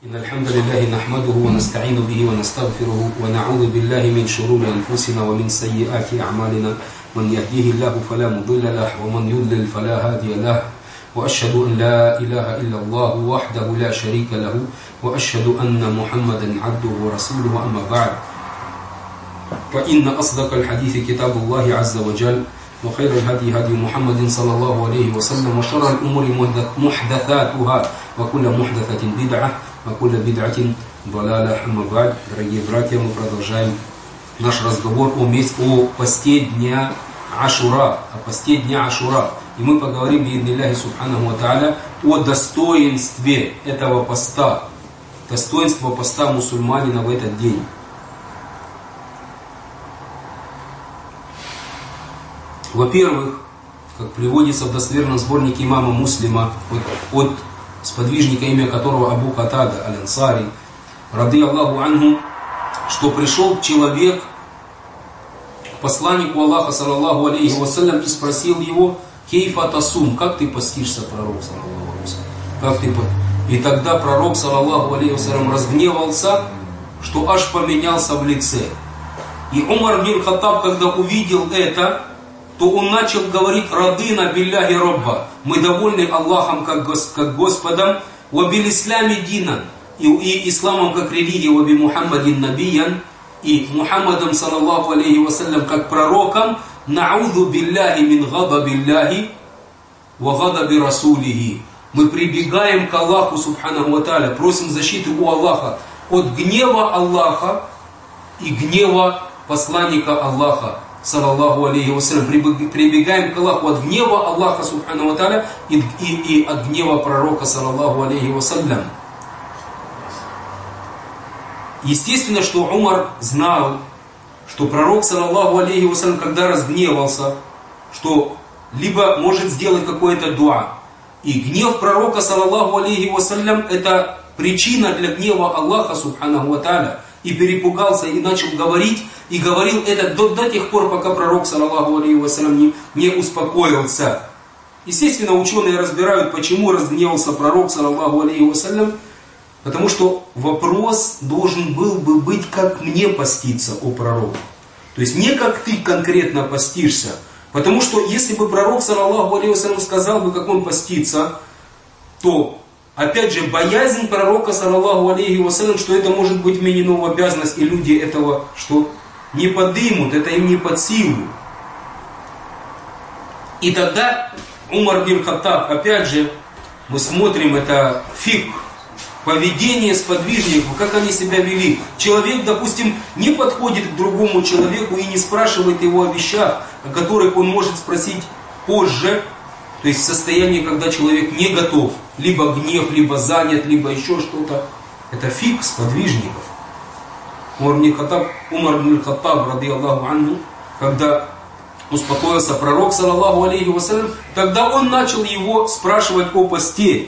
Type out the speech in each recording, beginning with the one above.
إن الحمد لله نحمده ونستعين به ونستغفره ونعوذ بالله من شرور أنفسنا ومن سيئات أعمالنا من يهديه الله فلا مضل له ومن يضلل فلا هادي له وأشهد أن لا إله إلا الله وحده لا شريك له وأشهد أن محمدا عبده ورسوله أما بعد فإن أصدق الحديث كتاب الله عز وجل وخير الهدي هدي محمد صلى الله عليه وسلم وشر الأمور محدثاتها وكل محدثة بدعة وكل بدعة ضلالة. أما بعد, дорогие братья, мы продолжаем наш разговор о посте дня Ашура, И мы поговорим, биидниллахи субханаху ва тааля, о достоинстве этого поста, достоинство поста мусульманина в этот день. Во-первых, как приводится в достоверном сборнике имама Муслима от сподвижника, имя которого Абу Катада аль-Ансари, рады Аллаху анху, что пришел человек к посланнику Аллаха, саллаллаху алейхи вассалям, и спросил его: «Кейфа тасум, как ты постишься, пророк, саллаллаху алейхи вассалям?» И тогда пророк, саллаллаху алейхи вассалям, разгневался, что аж поменялся в лице. И Умар бин Хаттаб, когда увидел это, то он начал говорить: «Радына билляхи робба», мы довольны Аллахом как Господом, «Ва бил ислями динан», и исламом как религией, «Ва би Мухаммадин набиян», и Мухаммадом, саллаллаху алейхи вассалям, как пророком, «На'удhu билляхи мин гадабилляхи ва гадаби расулихи». Мы прибегаем к Аллаху субханаху ва тааля, просим защиты у Аллаха от гнева Аллаха и гнева посланника Аллаха, саллаллаху алейхи вассалям. Прибегаем к Аллаху от гнева Аллаха субхану ва тааля и от гнева пророка, саллаллаху алейхи вассалям. Естественно, что Умар знал, что пророк, саллаллаху алейхи вассалям, когда разгневался, что либо может сделать какое-то дуа. И гнев пророка, саллаллаху алейхи вассалям, это причина для гнева Аллаха субхану ва тааля. И перепугался, и начал говорить, и говорил это до тех пор, пока пророк, саллаллаху алейхи вассалям, не успокоился. Естественно, ученые разбирают, почему разгневался пророк, саллаллаху алейхи вассалям, потому что вопрос должен был бы быть: как мне поститься, о пророк. То есть не как ты конкретно постишься. Потому что если бы пророк, саллаллаху алейхи вассалям, сказал бы, как он постится, то опять же, боязнь пророка, саллаллаху алейхи вассалям, что это может быть вменено в обязанность, и люди этого что не подымут, это им не под силу. И тогда Умар бин Хаттаб, опять же, мы смотрим, это фикх, поведение сподвижников, как они себя вели. Человек, допустим, не подходит к другому человеку и не спрашивает его о вещах, о которых он может спросить позже. То есть в состоянии, когда человек не готов, либо гнев, либо занят, либо еще что-то. Это фикх сподвижников. Умар бин Хаттаб, рады Аллаху анху, когда успокоился пророк, саллаллаху алейхи вассалям, тогда он начал его спрашивать о посте.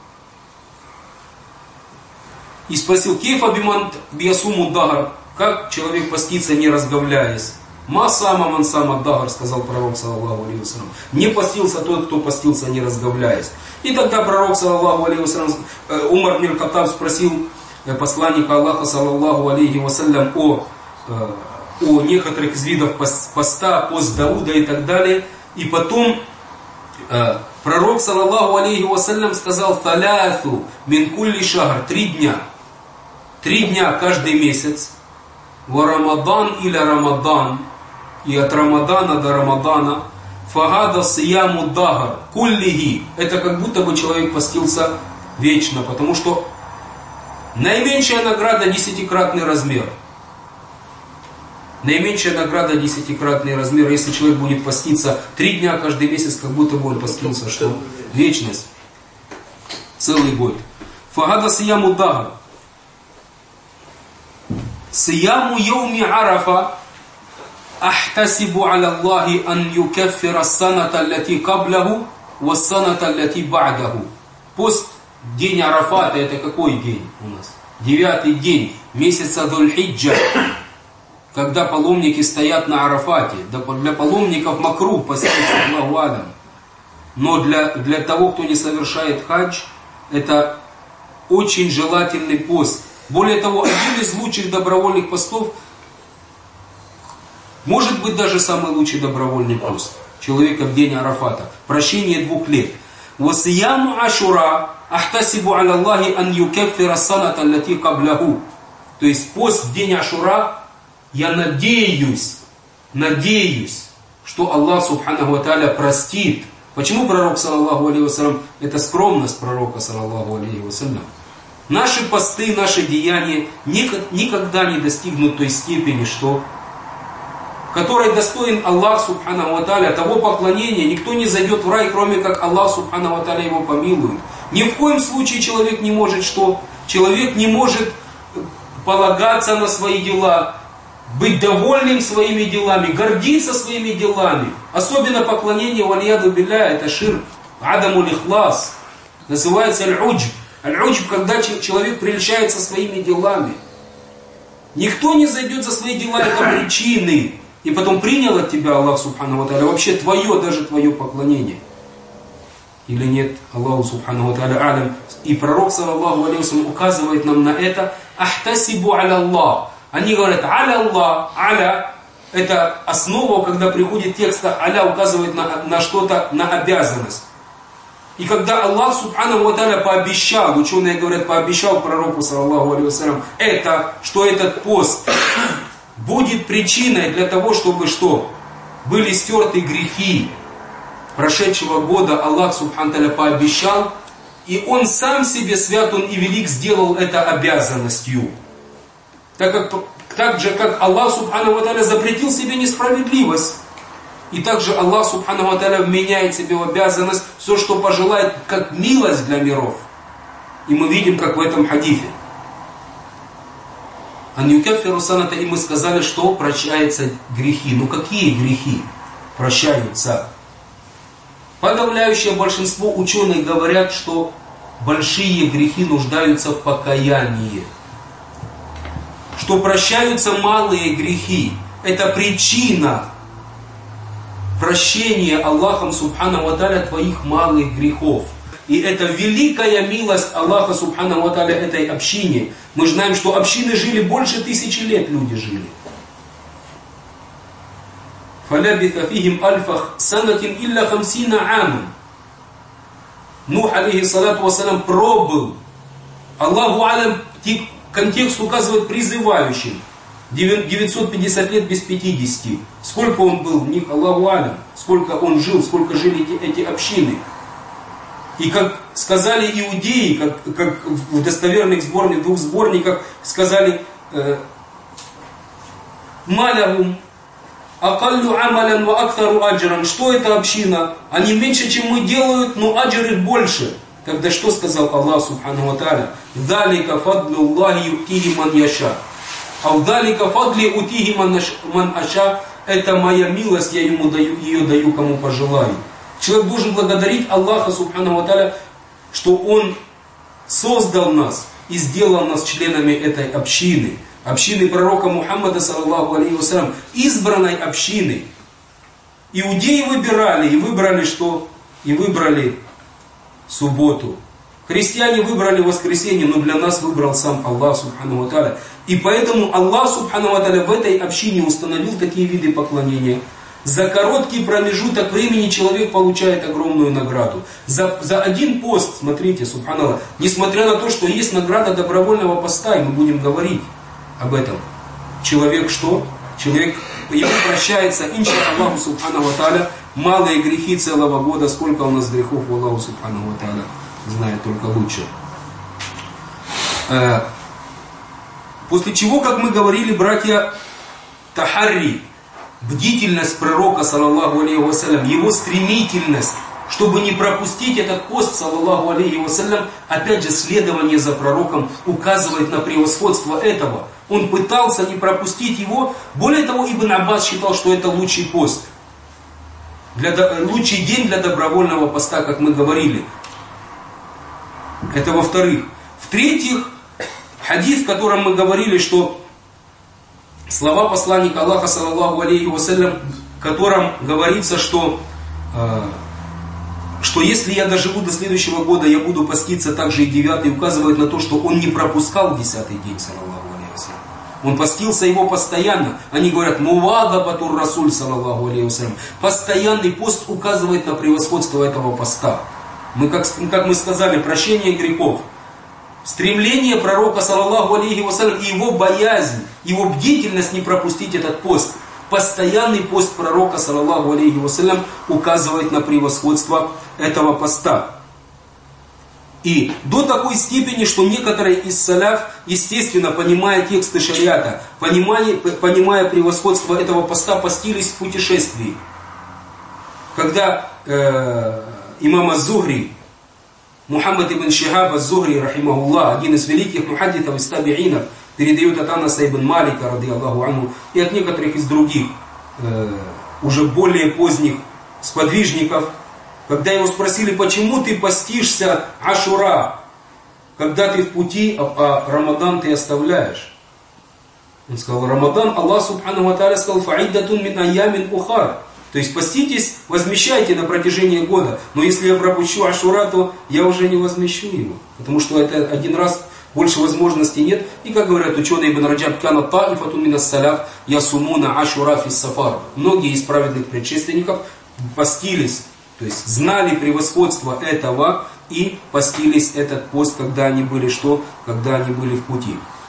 И спросил: «Кейфа биман биясуму дагар», как человек постится, не разговляясь. «Ма сама ман сама дагар», сказал пророк, саллаллаху алейхи вассалям. Не постился тот, кто постился, не разговляясь. И тогда пророк, саллаллаху алейхи вассалям, Умар бин Хаттаб спросил посланника Аллаха, саллаллаху алейхи вассалям, о некоторых из видов поста, пост Дауда и так далее. И потом пророк, саллаллаху алейхи вассалям, сказал: «Таляту мин кулли шахр», 3 дня. 3 дня каждый месяц. «Ва Рамадан иля Рамадан», и от Рамадана до Рамадана. «Фагада сияму дагар куллиги», это как будто бы человек постился вечно, потому что наименьшая награда — 10-кратный размер. Наименьшая награда — 10-кратный размер. Если человек будет поститься 3 дня каждый месяц, как будто бы он постился что? Вечность. Целый год. «Фагада сияму дагар». «Сияму йауми арафа ахтасибу аля Аллахи ан юкаффира саната аллати кабляху ва саната аллати ба'даху». Пост день Арафата — это какой день у нас? 9-й день месяца Дуль-Хиджа, когда паломники стоят на Арафате. Для паломников макрух поститься, Аллаху алям. Но для того, кто не совершает хадж, это очень желательный пост. Более того, один из лучших добровольных постов, может быть даже самый лучший добровольный пост человека в день Арафата. Прощение 2 лет. وَصِيَامُ عَشُرَا أَحْتَسِبُ عَلَى اللَّهِ أَنْ يُكَفِّرَ السَّنَةَ الَّتِي قَبْلَهُ. То есть пост в день Ашура, я надеюсь, что Аллах Субханаху ва Тааля простит. Почему пророк, саллаллаху алейхи вассалям, это скромность пророка, саллаллаху алейхи вассалям. Наши посты, наши деяния никогда не достигнут той степени, что которой достоин Аллах Субханаху ва Тааля, того поклонения. Никто не зайдет в рай, кроме как Аллах Субханаху ва Тааля его помилует. Ни в коем случае человек не может что? Человек не может полагаться на свои дела, быть довольным своими делами, гордиться своими делами. Особенно поклонение валияду билля, это ширк, адамул ихлас. Называется аль-уджб. Аль-уджб, когда человек прельщается своими делами. Никто не зайдет за свои дела, это причины. И потом принял от тебя Аллах Субханаху ва Тааля вообще твое, даже твое поклонение. Или нет, Аллаху Субханаху ва Тааля алям. И пророк, саллаллаху алейхи вассалям, указывает нам на это. Ахтасибу аля Аллах. Они говорят аля Аллах, аля. Это основа, когда приходит текст аля, указывает на что-то, на обязанность. И когда Аллах Субханаху ва Тааля пообещал, ученые говорят, пообещал пророку, саллаллаху алейхи вассалям, что этот пост будет причиной для того, чтобы что? Были стерты грехи прошедшего года. Аллах Субханаху ва Тааля пообещал, и Он сам себе, свят Он и велик, сделал это обязанностью. Так же, как Аллах Субханаху ва Тааля запретил себе несправедливость. И также Аллах Субханаху ва Тааля вменяет себе в обязанность все, что пожелает, как милость для миров. И мы видим, как в этом хадифе. Ан юкаффиру саната, и мы сказали, что прощаются грехи. Ну какие грехи прощаются? Подавляющее большинство ученых говорят, что большие грехи нуждаются в покаянии. Что прощаются малые грехи. Это причина прощения Аллахом Субханаху ва Тааля твоих малых грехов. И это великая милость Аллаха Субханаху ва Тааля этой общине. Мы знаем, что общины жили больше 1000 лет, люди жили. فَلَبِثَ فِيهِمْ أَلْفَ سَنَةٍ إِلَّا 50 عَامًا. Нух, алейхиссалату вассалям, пробыл. Аллаху алям, контекст указывает призывающим. 950 лет без 50. Сколько он был в них, Аллаху алям. Сколько он жил, сколько жили эти общины. И как сказали иудеи, как в достоверных сборниках, 2 сборниках сказали «Малягум акаллю амалян ва актару аджран». Что это община? Они меньше, чем мы делают, но аджр их больше. Тогда что сказал Аллах Субханаху ва Тааля? «Далика фадлу Аллахи юктихи ман яша». А «Далика фадли утихи ман аша». Это моя милость, я ее даю кому пожелаю. Человек должен благодарить Аллаха Субханаху ва Тааля, что Он создал нас и сделал нас членами этой общины. Общины пророка Мухаммада, саллаллаху алейхи вассалям, избранной общины. Иудеи выбирали, и выбрали что? И выбрали субботу. Христиане выбрали воскресенье, но для нас выбрал сам Аллах Субханаху ва Тааля. И поэтому Аллах Субханаху ва Тааля в этой общине установил такие виды поклонения. За короткий промежуток времени человек получает огромную награду. За один пост, смотрите, субханаллах, несмотря на то, что есть награда добровольного поста, и мы будем говорить об этом. Человек что? Человек, ему прощается, инша Аллаху Субханаху ва Тааля, малые грехи целого года. Сколько у нас грехов у Аллаху Субханаху ва Тааля знает только лучше. После чего, как мы говорили, братья, тахарри, бдительность пророка, саллаллаху алейхи вассалям, его стремительность, чтобы не пропустить этот пост, саллаллаху алейхи вассалям, опять же, следование за пророком указывает на превосходство этого. Он пытался не пропустить его. Более того, Ибн Аббас считал, что это лучший пост. Лучший день для добровольного поста, как мы говорили. Это во-вторых. В-третьих, хадис, в котором мы говорили, что слова посланника Аллаха, саллаллаху алейхи вассалям, в котором говорится, что что если я доживу до следующего года, я буду поститься также и 9-й, указывает на то, что он не пропускал 10-й день, саллаллаху алейхи вассалям. Он постился его постоянно. Они говорят, мувадабатур расуль, саллаллаху алейхи вассалям. Постоянный пост указывает на превосходство этого поста. Как мы сказали, прощение грехов. Стремление пророка, саллаллаху алейхи вассалям, и его боязнь, его бдительность не пропустить этот пост. Постоянный пост пророка, саллаллаху алейхи вассалям, указывает на превосходство этого поста. И до такой степени, что некоторые из саляф, естественно, понимая тексты шариата, понимая превосходство этого поста, постились в путешествии. Когда имам аз-Зухри, Мухаммад ибн Шихаб аз-Зухри, рахимахуллах, один из великих мухаддитов из табиинов, передает от Анаса ибн Малика, радийаллаху анху, и от некоторых из других, уже более поздних сподвижников, когда его спросили, почему ты постишься Ашура, когда ты в пути, а Рамадан ты оставляешь. Он сказал, Рамадан, Аллах субхану ва тааля сказал, фаиддатун мин айямин ухар. То есть поститесь, возмещайте на протяжении года. Но если я пропущу Ашура, то я уже не возмещу его. Потому что это один раз, больше возможностей нет. И как говорят ученые Ибн Раджаб, кана таифатун мин ас-саляф ясумуна Ашура фис сафар. Многие из праведных предшественников постились, то есть знали превосходство этого и постились этот пост, когда они были что? Когда они были в пути.